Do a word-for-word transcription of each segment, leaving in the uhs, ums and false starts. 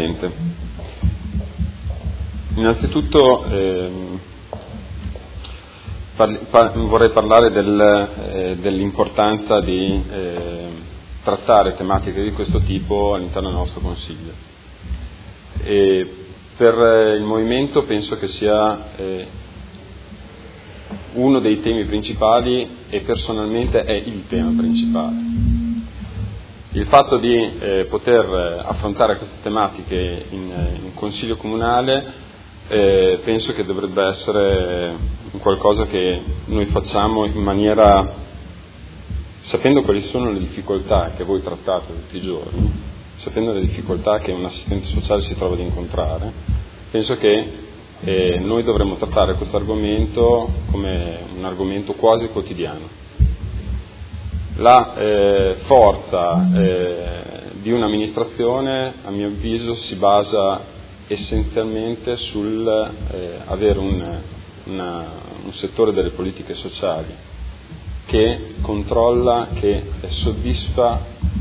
brevemente. Innanzitutto ehm, parli, par- vorrei parlare del, eh, dell'importanza di eh, trattare tematiche di questo tipo all'interno del nostro Consiglio. E per eh, il Movimento penso che sia eh, uno dei temi principali e personalmente è il tema principale. Il fatto di eh, poter affrontare queste tematiche in, in Consiglio Comunale eh, penso che dovrebbe essere qualcosa che noi facciamo in maniera, sapendo quali sono le difficoltà che voi trattate tutti i giorni, sapendo le difficoltà che un assistente sociale si trova ad incontrare, penso che eh, noi dovremmo trattare questo argomento come un argomento quasi quotidiano. La eh, forza eh, di un'amministrazione, a mio avviso, si basa essenzialmente sul eh, avere un, una, un settore delle politiche sociali che controlla, che soddisfa,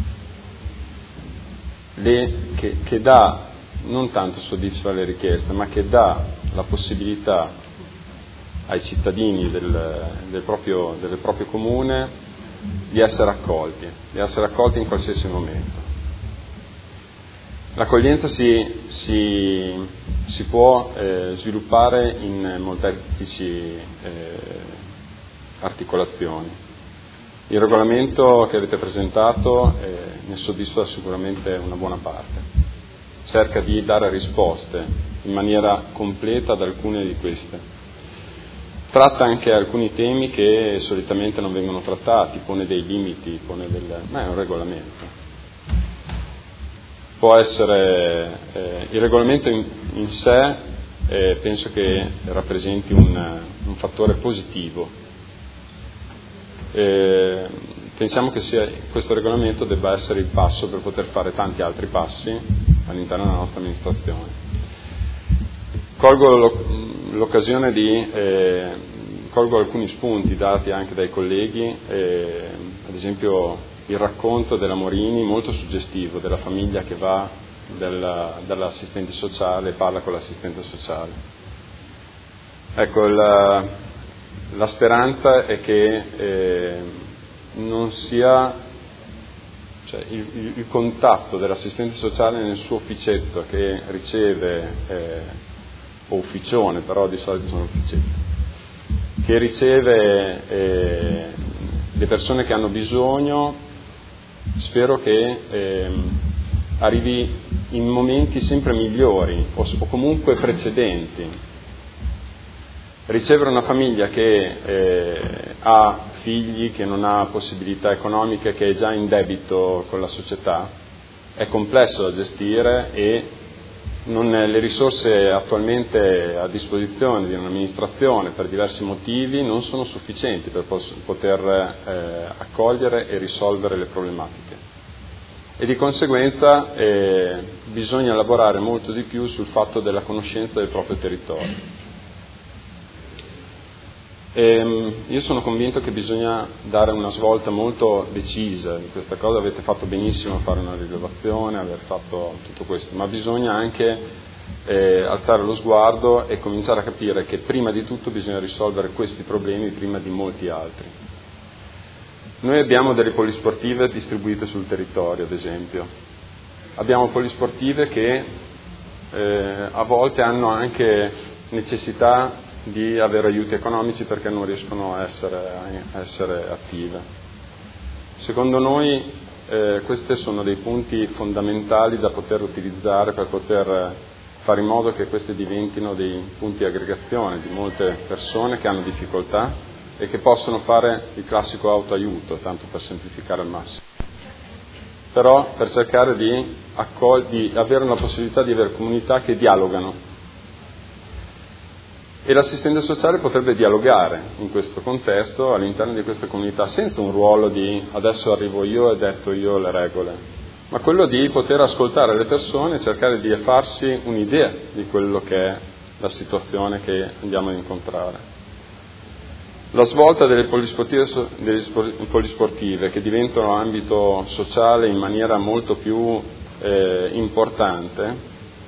le, che, che dà, non tanto soddisfa le richieste, ma che dà la possibilità ai cittadini del, del, proprio, del proprio comune di essere accolti, di essere accolti in qualsiasi momento. L'accoglienza si, si, si può eh, sviluppare in molteplici eh, articolazioni. Il regolamento che avete presentato eh, ne soddisfa sicuramente una buona parte. Cerca di dare risposte in maniera completa ad alcune di queste. Tratta anche alcuni temi che solitamente non vengono trattati, pone dei limiti, pone del... ma è un regolamento. Può essere, eh, il regolamento in, in sé eh, penso che rappresenti un, un fattore positivo. Eh, pensiamo che sia, questo regolamento debba essere il passo per poter fare tanti altri passi all'interno della nostra amministrazione. Colgo l'occasione di, eh, colgo alcuni spunti dati anche dai colleghi, eh, ad esempio il racconto della Morini, molto suggestivo, della famiglia che va della, dall'assistente sociale e parla con l'assistente sociale. Ecco, la, la speranza è che eh, non sia, cioè il, il, il contatto dell'assistente sociale nel suo ufficetto che riceve eh, o ufficione, però di solito sono ufficetti, che riceve eh, le persone che hanno bisogno, spero che eh, arrivi in momenti sempre migliori o, o comunque precedenti. Ricevere una famiglia che eh, ha figli, che non ha possibilità economiche, che è già in debito con la società, è complesso da gestire e Non, le risorse attualmente a disposizione di un'amministrazione per diversi motivi non sono sufficienti per pos- poter eh, accogliere e risolvere le problematiche e di conseguenza eh, bisogna lavorare molto di più sul fatto della conoscenza del proprio territorio. E, io sono convinto che bisogna dare una svolta molto decisa di questa cosa. Avete fatto benissimo a fare una rilevazione, aver fatto tutto questo, ma bisogna anche eh, alzare lo sguardo e cominciare a capire che prima di tutto bisogna risolvere questi problemi prima di molti altri. Noi abbiamo delle polisportive distribuite sul territorio, ad esempio. Abbiamo polisportive che eh, a volte hanno anche necessità di avere aiuti economici perché non riescono a essere, a essere attive. Secondo noi eh, questi sono dei punti fondamentali da poter utilizzare per poter fare in modo che questi diventino dei punti di aggregazione di molte persone che hanno difficoltà e che possono fare il classico autoaiuto, tanto per semplificare al massimo. Però per cercare di, accol- di avere la possibilità di avere comunità che dialogano. E l'assistente sociale potrebbe dialogare in questo contesto, all'interno di queste comunità, senza un ruolo di adesso arrivo io e detto io le regole, ma quello di poter ascoltare le persone e cercare di farsi un'idea di quello che è la situazione che andiamo ad incontrare. La svolta delle polisportive, delle polisportive che diventano ambito sociale in maniera molto più eh, importante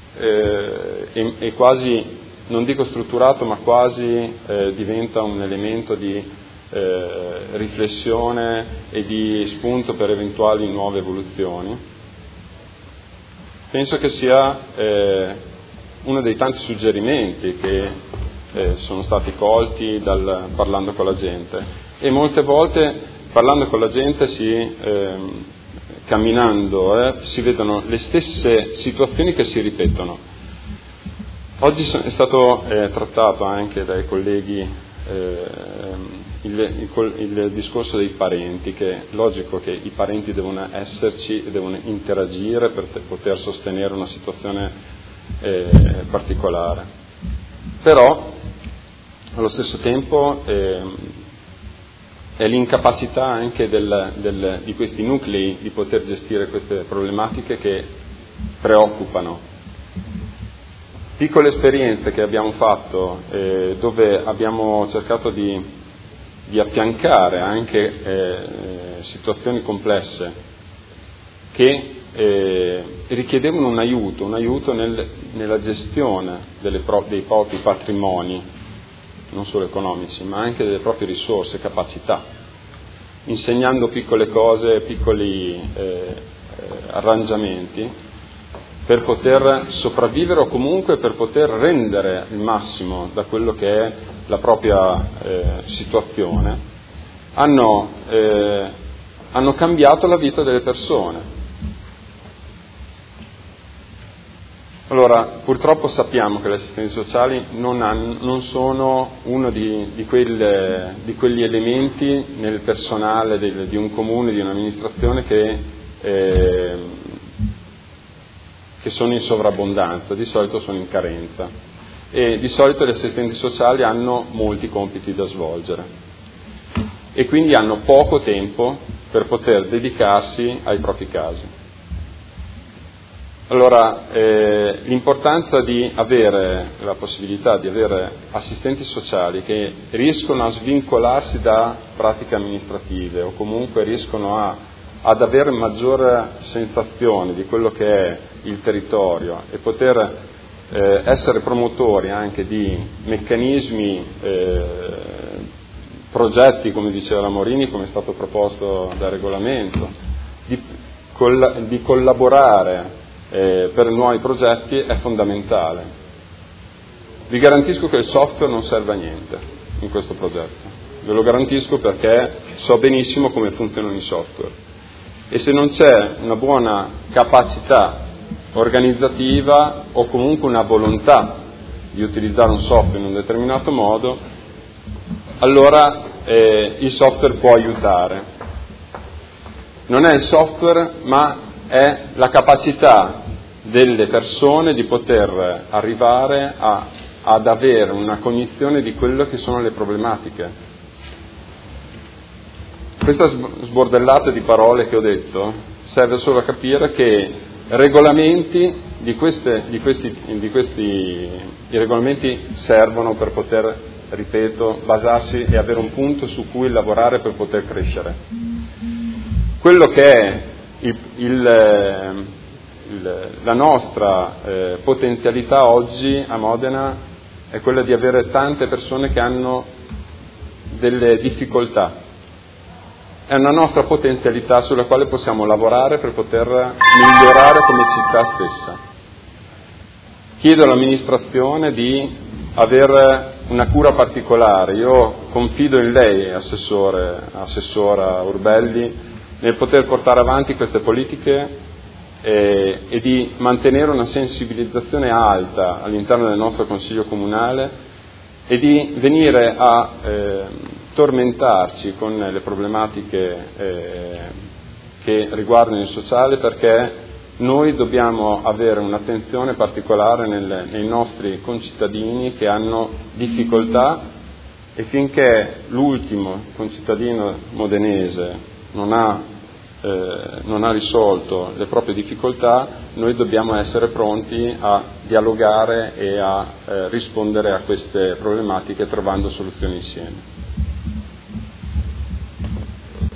eh, è, è quasi, non dico strutturato, ma quasi eh, diventa un elemento di eh, riflessione e di spunto per eventuali nuove evoluzioni. Penso che sia eh, uno dei tanti suggerimenti che eh, sono stati colti dal, parlando con la gente, e molte volte parlando con la gente si, eh, camminando eh, si vedono le stesse situazioni che si ripetono. Oggi è stato eh, trattato anche dai colleghi eh, il, il, il discorso dei parenti, che è logico che i parenti devono esserci e devono interagire per te, poter sostenere una situazione eh, particolare. Però allo stesso tempo eh, è l'incapacità anche del, del, di questi nuclei di poter gestire queste problematiche che preoccupano. Piccole esperienze che abbiamo fatto eh, dove abbiamo cercato di, di affiancare anche eh, situazioni complesse che eh, richiedevano un aiuto, un aiuto nel, nella gestione delle pro, dei propri patrimoni, non solo economici, ma anche delle proprie risorse, capacità, insegnando piccole cose, piccoli eh, eh, arrangiamenti per poter sopravvivere o comunque per poter rendere il massimo da quello che è la propria eh, situazione, hanno, eh, hanno cambiato la vita delle persone. Allora, purtroppo sappiamo che le assistenze sociali non, hanno, non sono uno di, di, quelle, di quegli elementi nel personale del, di un comune, di un'amministrazione che eh, che sono in sovrabbondanza, di solito sono in carenza, e di solito gli assistenti sociali hanno molti compiti da svolgere e quindi hanno poco tempo per poter dedicarsi ai propri casi. Allora eh, l'importanza di avere la possibilità di avere assistenti sociali che riescono a svincolarsi da pratiche amministrative o comunque riescono a, ad avere maggiore sensazione di quello che è il territorio e poter eh, essere promotori anche di meccanismi, eh, progetti, come diceva la Morini, come è stato proposto dal regolamento, di, coll- di collaborare eh, per nuovi progetti è fondamentale. Vi garantisco che il software non serve a niente in questo progetto, ve lo garantisco perché so benissimo come funzionano i software, e se non c'è una buona capacità organizzativa o comunque una volontà di utilizzare un software in un determinato modo, allora eh, il software può aiutare. Non è il software, ma è la capacità delle persone di poter arrivare a, ad avere una cognizione di quello che sono le problematiche. Questa sbordellata di parole che ho detto serve solo a capire che regolamenti di, queste, di, questi, di questi i regolamenti servono per poter, ripeto, basarsi e avere un punto su cui lavorare per poter crescere. Quello che è il, il, il, la nostra eh, potenzialità oggi a Modena è quella di avere tante persone che hanno delle difficoltà. È una nostra potenzialità sulla quale possiamo lavorare per poter migliorare come città stessa. Chiedo all'amministrazione di avere una cura particolare. Io confido in lei, assessore, assessora Urbelli, nel poter portare avanti queste politiche e, e di mantenere una sensibilizzazione alta all'interno del nostro Consiglio Comunale e di venire a eh, tormentarci con le problematiche eh, che riguardano il sociale, perché noi dobbiamo avere un'attenzione particolare nel, nei nostri concittadini che hanno difficoltà, e finché l'ultimo concittadino modenese non ha, eh, non ha risolto le proprie difficoltà, noi dobbiamo essere pronti a dialogare e a eh, rispondere a queste problematiche trovando soluzioni insieme.